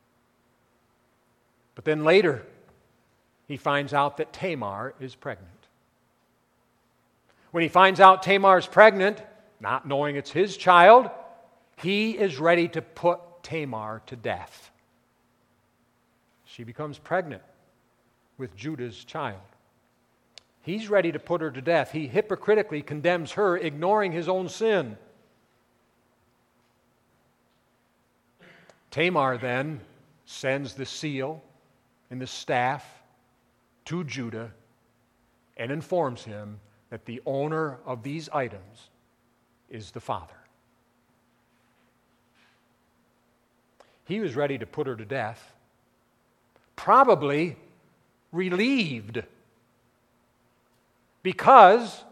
But then later, he finds out that Tamar is pregnant. When he finds out Tamar is pregnant, not knowing it's his child, he is ready to put Tamar to death. She becomes pregnant with Judah's child. He's ready to put her to death. He hypocritically condemns her, ignoring his own sin. Tamar then sends the seal and the staff to Judah and informs him that the owner of these items is the father. He was ready to put her to death, probably relieved, because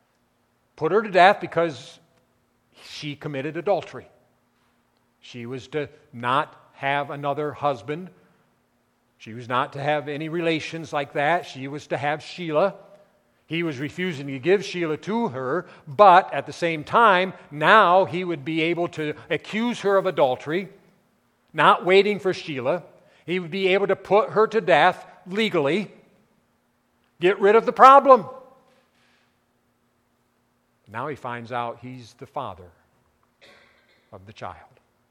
she committed adultery. She was to not have another husband. She was not to have any relations like that. She was to have Sheila. He was refusing to give Sheila to her, but at the same time, now he would be able to accuse her of adultery, not waiting for Sheila. He would be able to put her to death legally, get rid of the problem. Now he finds out he's the father of the child.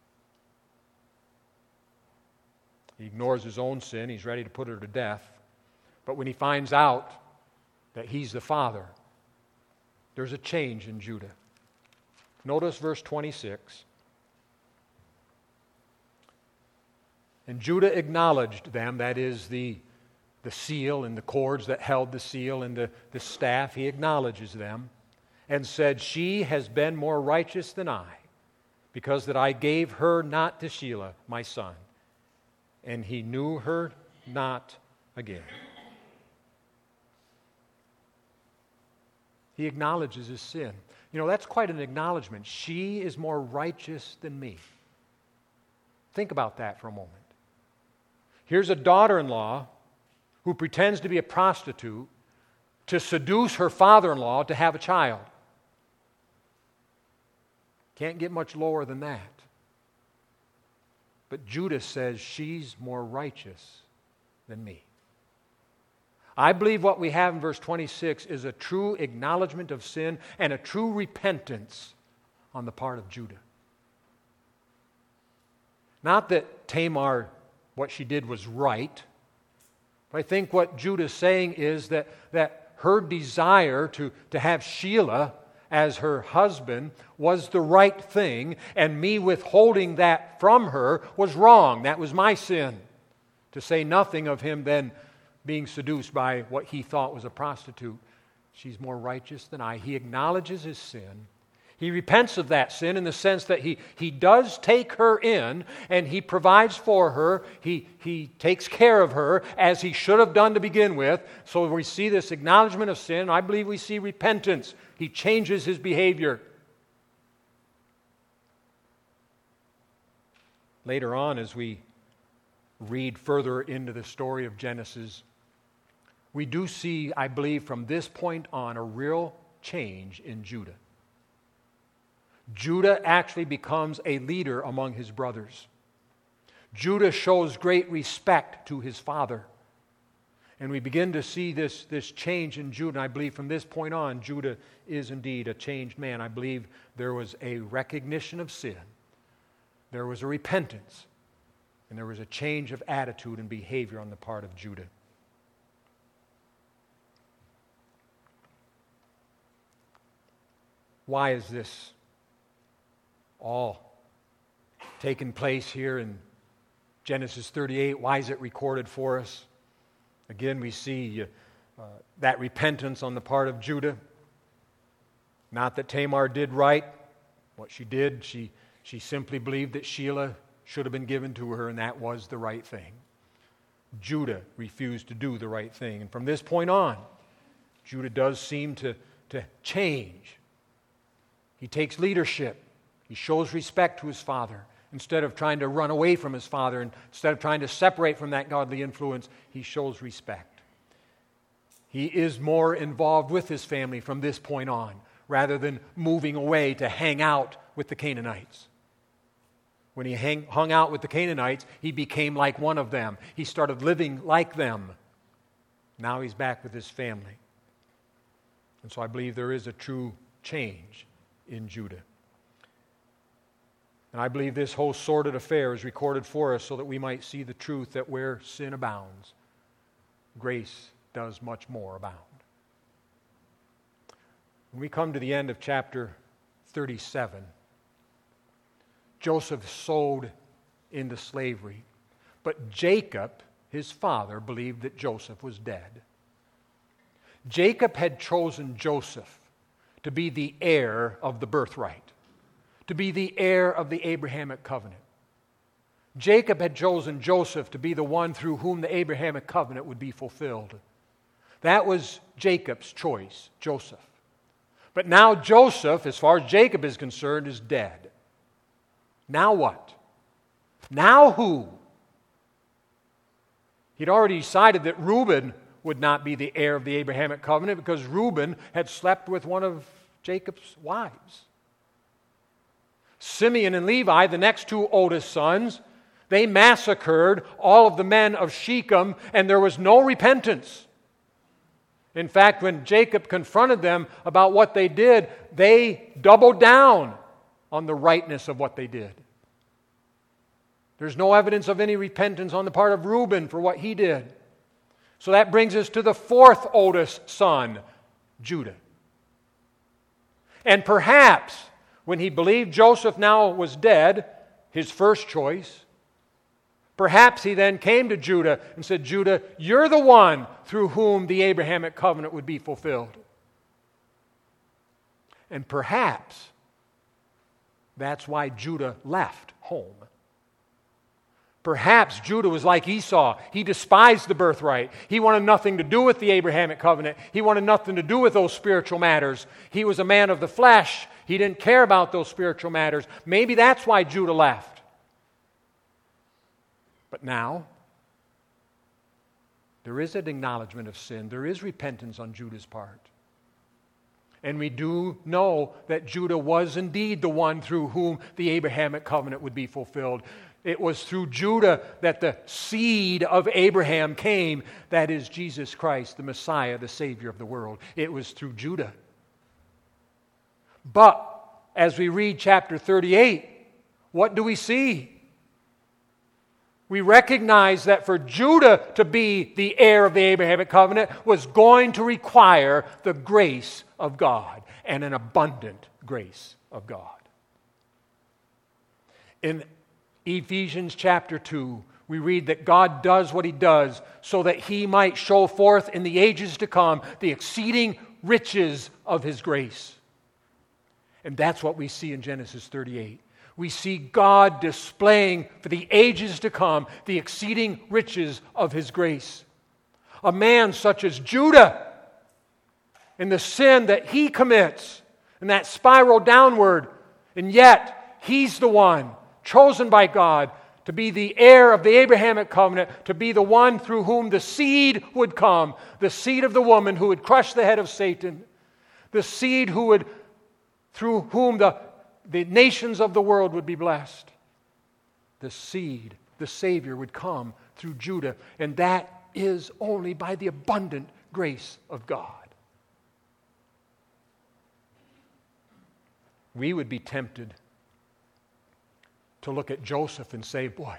He ignores his own sin. He's ready to put her to death. But when he finds out that he's the father, there's a change in Judah. Notice verse 26. And Judah acknowledged them, that is the seal and the cords that held the seal and the staff. He acknowledges them and said, she has been more righteous than I, because that I gave her not to Sheila, my son. And he knew her not again. He acknowledges his sin. That's quite an acknowledgement. She is more righteous than me. Think about that for a moment. Here's a daughter-in-law who pretends to be a prostitute to seduce her father-in-law to have a child. Can't get much lower than that. But Judah says she's more righteous than me. I believe what we have in verse 26 is a true acknowledgement of sin and a true repentance on the part of Judah. Not that Tamar, what she did was right, but I think what Judah's saying is that her desire to have Sheila as her husband was the right thing, and me withholding that from her was wrong. That was my sin. To say nothing of him then being seduced by what he thought was a prostitute. She's more righteous than I. He acknowledges his sin. He repents of that sin in the sense that he does take her in and he provides for her. He takes care of her as he should have done to begin with. So we see this acknowledgement of sin. I believe we see repentance. He changes his behavior. Later on, as we read further into the story of Genesis, we do see, I believe, from this point on, a real change in Judah. Judah actually becomes a leader among his brothers. Judah shows great respect to his father. And we begin to see this change in Judah. And I believe from this point on, Judah is indeed a changed man. I believe there was a recognition of sin. There was a repentance. And there was a change of attitude and behavior on the part of Judah. Why is this all taking place here in Genesis 38? Why is it recorded for us? Again, we see that repentance on the part of Judah. Not that Tamar did right. What she did, she simply believed that Shelah should have been given to her, and that was the right thing. Judah refused to do the right thing. And from this point on, Judah does seem to change. He takes leadership. He shows respect to his father. Instead of trying to run away from his father, and instead of trying to separate from that godly influence, he shows respect. He is more involved with his family from this point on, rather than moving away to hang out with the Canaanites. When he hung out with the Canaanites, he became like one of them. He started living like them. Now he's back with his family. And so I believe there is a true change in Judah. And I believe this whole sordid affair is recorded for us so that we might see the truth that where sin abounds, grace does much more abound. When we come to the end of chapter 37, Joseph sold into slavery, but Jacob, his father, believed that Joseph was dead. Jacob had chosen Joseph to be the heir of the birthright, to be the heir of the Abrahamic covenant. Jacob had chosen Joseph to be the one through whom the Abrahamic covenant would be fulfilled. That was Jacob's choice, Joseph. But now Joseph, as far as Jacob is concerned, is dead. Now what? Now who? He'd already decided that Reuben would not be the heir of the Abrahamic covenant because Reuben had slept with one of Jacob's wives. Simeon and Levi, the next two oldest sons, they massacred all of the men of Shechem, and there was no repentance. In fact, when Jacob confronted them about what they did, they doubled down on the rightness of what they did. There's no evidence of any repentance on the part of Reuben for what he did. So that brings us to the fourth oldest son, Judah. And perhaps when he believed Joseph now was dead, his first choice, perhaps he then came to Judah and said, Judah, you're the one through whom the Abrahamic covenant would be fulfilled. And perhaps that's why Judah left home. Perhaps Judah was like Esau. He despised the birthright. He wanted nothing to do with the Abrahamic covenant. He wanted nothing to do with those spiritual matters. He was a man of the flesh. He didn't care about those spiritual matters. Maybe that's why Judah left. But now, there is an acknowledgement of sin. There is repentance on Judah's part. And we do know that Judah was indeed the one through whom the Abrahamic covenant would be fulfilled. It was through Judah that the seed of Abraham came, that is Jesus Christ, the Messiah, the Savior of the world. It was through Judah. But as we read chapter 38, what do we see? We recognize that for Judah to be the heir of the Abrahamic covenant was going to require the grace of God, and an abundant grace of God. In Ephesians chapter 2, we read that God does what He does so that He might show forth in the ages to come the exceeding riches of His grace. And that's what we see in Genesis 38. We see God displaying for the ages to come the exceeding riches of His grace. A man such as Judah, in the sin that he commits, and that spiral downward, and yet he's the one chosen by God to be the heir of the Abrahamic covenant, to be the one through whom the seed would come, the seed of the woman who would crush the head of Satan, the seed through whom the nations of the world would be blessed. The seed, the Savior, would come through Judah, and that is only by the abundant grace of God. We would be tempted to look at Joseph and say, boy,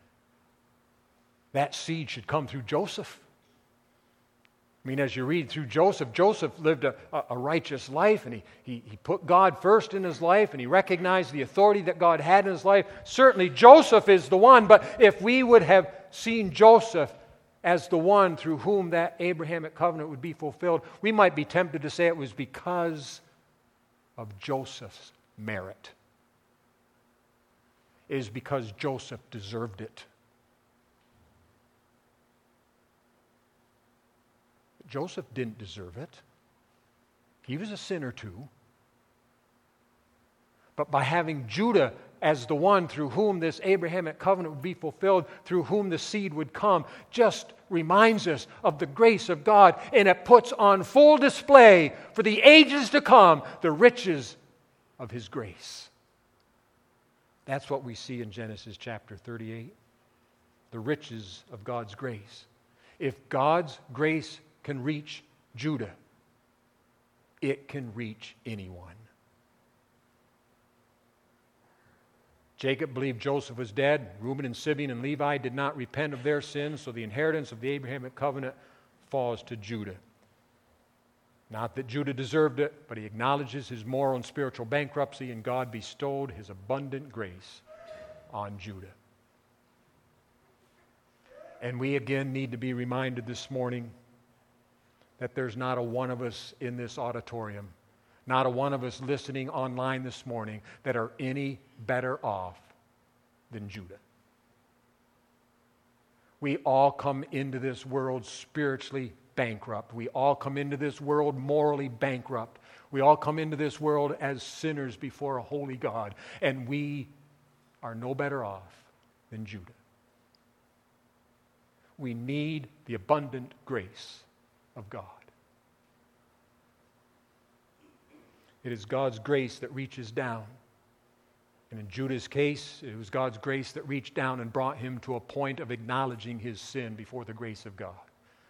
that seed should come through Joseph. I mean, as you read through Joseph, Joseph lived a righteous life, and he put God first in his life, and he recognized the authority that God had in his life. Certainly, Joseph is the one, but if we would have seen Joseph as the one through whom that Abrahamic covenant would be fulfilled, we might be tempted to say it was because of Joseph's merit. It is because Joseph deserved it. Joseph didn't deserve it. He was a sinner too. But by having Judah as the one through whom this Abrahamic covenant would be fulfilled, through whom the seed would come, just reminds us of the grace of God, and it puts on full display for the ages to come the riches of His grace. That's what we see in Genesis chapter 38, the riches of God's grace. If God's grace can reach Judah, it can reach anyone. Jacob believed Joseph was dead. Reuben and Simeon and Levi did not repent of their sins, so the inheritance of the Abrahamic covenant falls to Judah. Not that Judah deserved it, but he acknowledges his moral and spiritual bankruptcy, and God bestowed His abundant grace on Judah. And we again need to be reminded this morning that there's not a one of us in this auditorium, not a one of us listening online this morning, that are any better off than Judah. We all come into this world spiritually bankrupt. We all come into this world morally bankrupt. We all come into this world as sinners before a holy God, and we are no better off than Judah. We need the abundant grace of God. It is God's grace that reaches down. And in Judah's case, it was God's grace that reached down and brought him to a point of acknowledging his sin before the grace of God.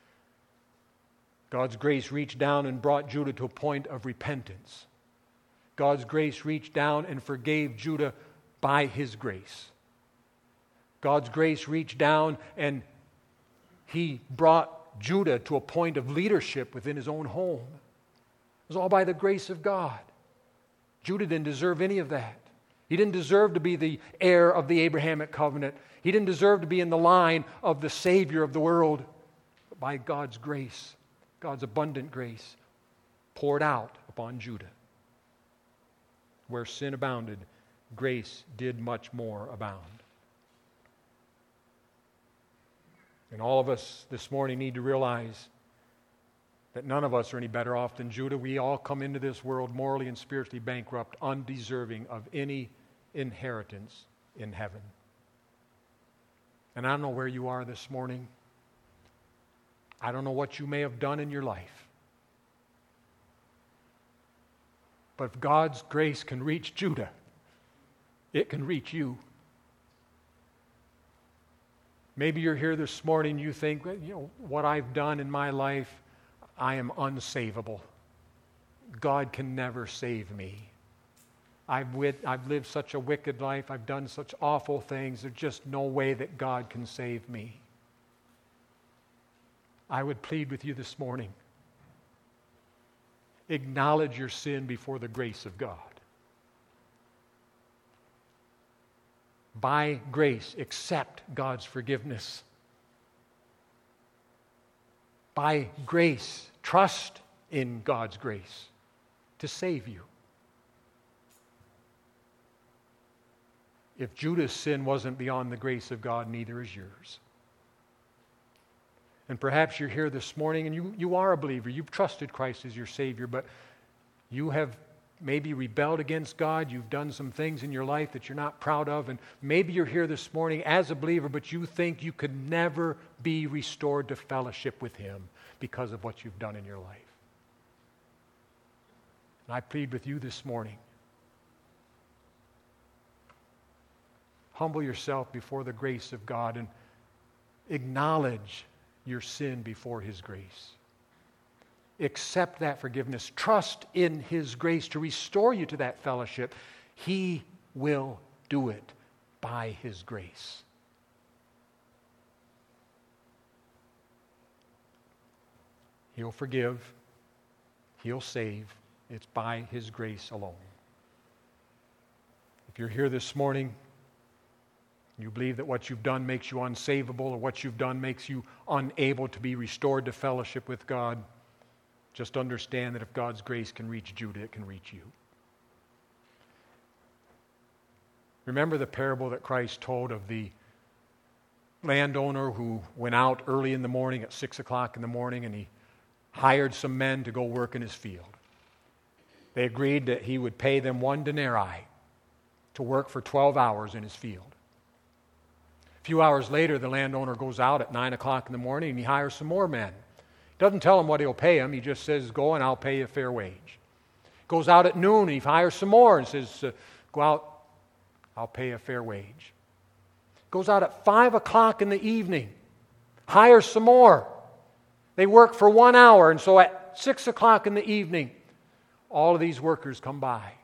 God's grace reached down and brought Judah to a point of repentance. God's grace reached down and forgave Judah by His grace. God's grace reached down and He brought Judah to a point of leadership within his own home. It was all by the grace of God. Judah didn't deserve any of that. He didn't deserve to be the heir of the Abrahamic covenant. He didn't deserve to be in the line of the Savior of the world. But by God's grace, God's abundant grace, poured out upon Judah. Where sin abounded, grace did much more abound. And all of us this morning need to realize that none of us are any better off than Judah. We all come into this world morally and spiritually bankrupt, undeserving of any inheritance in heaven. And I don't know where you are this morning. I don't know what you may have done in your life. But if God's grace can reach Judah, it can reach you. Maybe you're here this morning, you think, what I've done in my life, I am unsavable. God can never save me. I've lived such a wicked life. I've done such awful things. There's just no way that God can save me. I would plead with you this morning. Acknowledge your sin before the grace of God. By grace, accept God's forgiveness. By grace, trust in God's grace to save you. If Judah's sin wasn't beyond the grace of God, neither is yours. And perhaps you're here this morning and you are a believer. You've trusted Christ as your Savior, but you have maybe rebelled against God. You've done some things in your life that you're not proud of. And maybe you're here this morning as a believer, but you think you could never be restored to fellowship with Him because of what you've done in your life. And I plead with you this morning. Humble yourself before the grace of God and acknowledge your sin before His grace. Accept that forgiveness. Trust in His grace to restore you to that fellowship. He will do it by His grace. He'll forgive. He'll save. It's by His grace alone. If you're here this morning, you believe that what you've done makes you unsavable, or what you've done makes you unable to be restored to fellowship with God, just understand that if God's grace can reach Judah, it can reach you. Remember the parable that Christ told of the landowner who went out early in the morning at 6 o'clock in the morning, and he hired some men to go work in his field. They agreed that he would pay them 1 denarii to work for 12 hours in his field. A few hours later, the landowner goes out at 9 o'clock in the morning and he hires some more men. He doesn't tell them what he'll pay them. He just says, go and I'll pay you a fair wage. Goes out at noon and he hires some more and says, go out, I'll pay you a fair wage. Goes out at 5 o'clock in the evening, hires some more. They work for 1 hour, and so at 6 o'clock in the evening, all of these workers come by.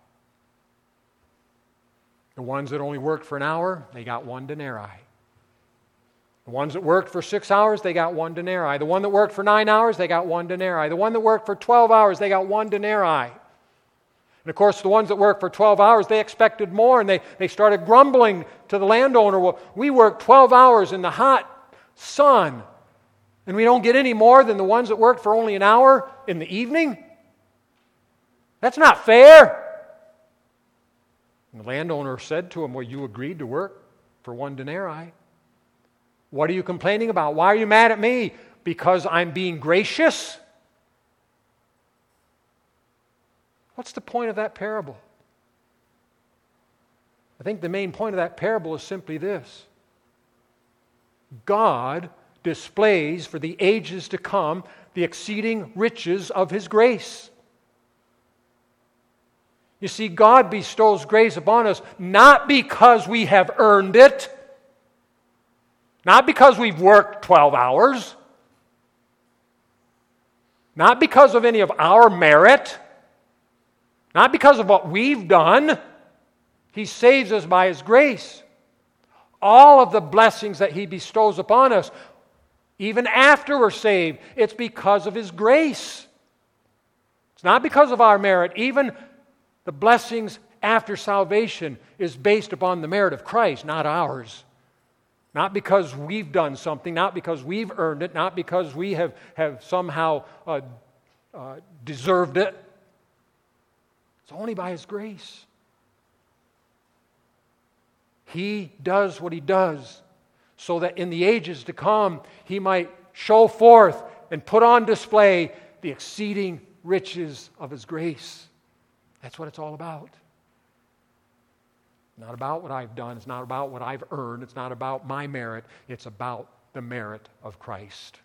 The ones that only worked for an hour, they got 1 denarii. The ones that worked for 6 hours, they got 1 denarii. The one that worked for 9 hours, they got 1 denarii. The one that worked for 12 hours, they got 1 denarii. And of course, the ones that worked for 12 hours, they expected more, and they started grumbling to the landowner, well, we worked 12 hours in the hot sun, and we don't get any more than the ones that worked for only an hour in the evening? That's not fair. And the landowner said to him, well, you agreed to work for 1 denarii. What are you complaining about? Why are you mad at me? Because I'm being gracious? What's the point of that parable? I think the main point of that parable is simply this. God displays for the ages to come the exceeding riches of His grace. You see, God bestows grace upon us not because we have earned it, not because we've worked 12 hours, not because of any of our merit, not because of what we've done. He saves us by His grace. All of the blessings that He bestows upon us, even after we're saved, it's because of His grace. It's not because of our merit. Even the blessings after salvation is based upon the merit of Christ, not ours. Not because we've done something, not because we've earned it, not because we have somehow deserved it. It's only by His grace. He does what He does so that in the ages to come, He might show forth and put on display the exceeding riches of His grace. That's what it's all about. Not about what I've done. It's not about what I've earned. It's not about my merit. It's about the merit of Christ.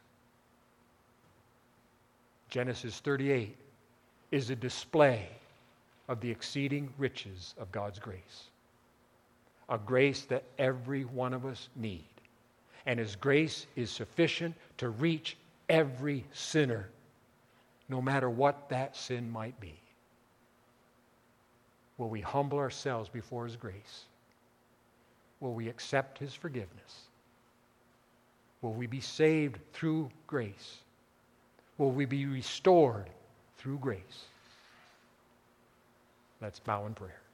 Genesis 38 is a display of the exceeding riches of God's grace. A grace that every one of us need. And His grace is sufficient to reach every sinner, no matter what that sin might be. Will we humble ourselves before His grace? Will we accept His forgiveness? Will we be saved through grace? Will we be restored through grace? Let's bow in prayer.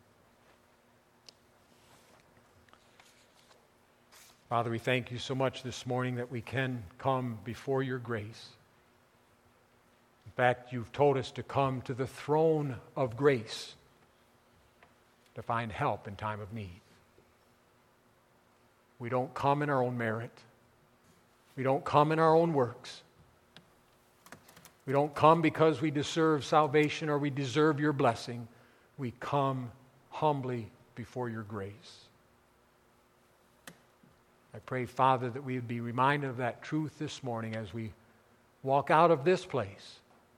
Father, we thank You so much this morning that we can come before Your grace. In fact, You've told us to come to the throne of grace to find help in time of need. We don't come in our own merit. We don't come in our own works. We don't come because we deserve salvation or we deserve Your blessing. We come humbly before Your grace. I pray, Father, that we would be reminded of that truth this morning as we walk out of this place.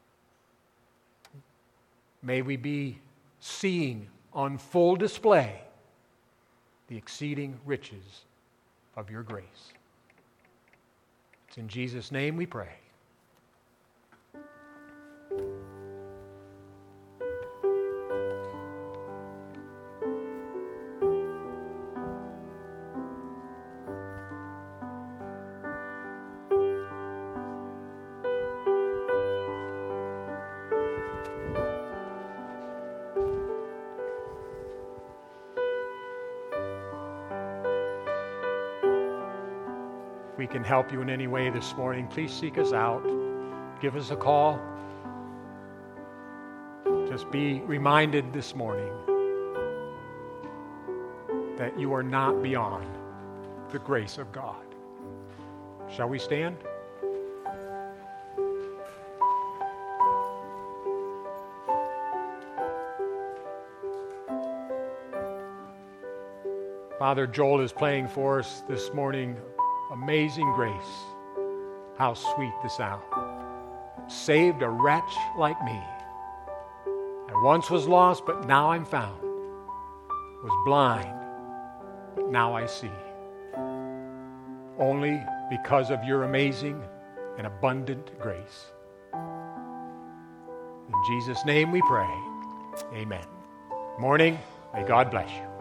May we be seeing on full display the exceeding riches of Your grace. It's in Jesus' name we pray. If we can help you in any way this morning, please seek us out. Give us a call. Just be reminded this morning that you are not beyond the grace of God. Shall we stand? Father, Joel is playing for us this morning, Amazing Grace. How sweet the sound. Saved a wretch like me. I once was lost, but now I'm found. Was blind, but now I see. Only because of your amazing and abundant grace. In Jesus' name we pray. Amen. Morning. May God bless you.